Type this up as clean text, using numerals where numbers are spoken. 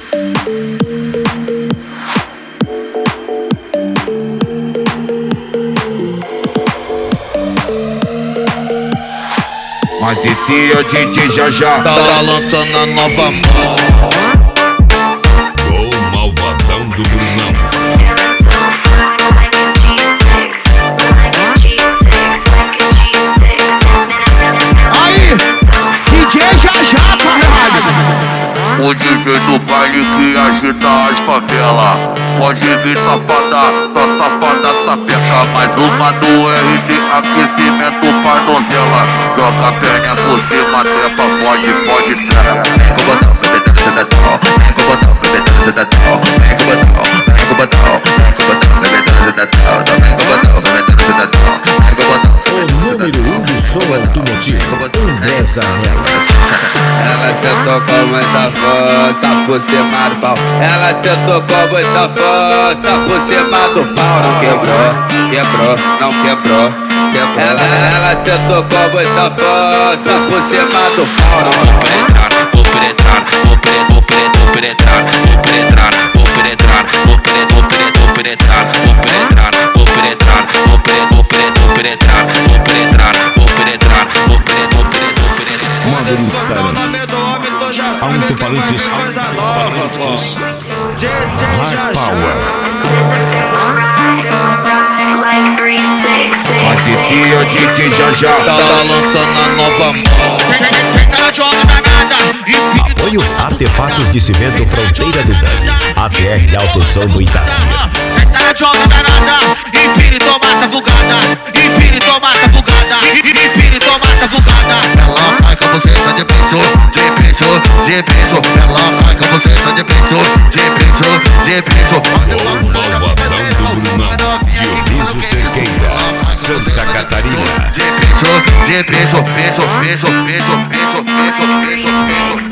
Mas esse é o DJ já tá lançando a nova mão. O malvadão do Brunão. Aí, DJ já, caralho. O DJ do baile que agita as favelas. Pode vir safada, só safada sapeca. Mais uma do RD, aquecimento pra donzela. Joga a perna por cima, trepa, pode ser. Vem com o botão, bebê, dança da tal. Vem com o botão, bebê, dança da tal. Vem com o botão, vem com o botão, vem com o botão, bebê, dança da tal. Vem com o botão, bebê, dança da tal. Vem com o botão. O número 1 do som automotivo, Andressa Ela sentou com muita força por cima do pau. Ela sentou com muita força por cima do pau. Não quebrou, não quebrou. Ela sentou com muita força por cima do pau. Vou penetrar, vou penetrar, vou penetrar, vou penetrar, vou penetrar, vou penetrar, vou penetrar, vou penetrar, vou penetrar, vou penetrar, vou penetrar, vou penetrar, vou penetrar. Módulos Talents, alto-falantes, Hard Power. Mas esse é o DJ já tá lançando a nova mão. Apoio Artefatos de Cimento Fronteira do Dani. ATR Autoção do Itacia. Tá joga danada, empire tomata bugada, empire tomata bugada, empire tomata bugada. Ela vai com você, tá de preço. Ela vai com você, tá de preço. O malvadão do Brunão. Dionísio Cerqueira, Santa Catarina. De preço.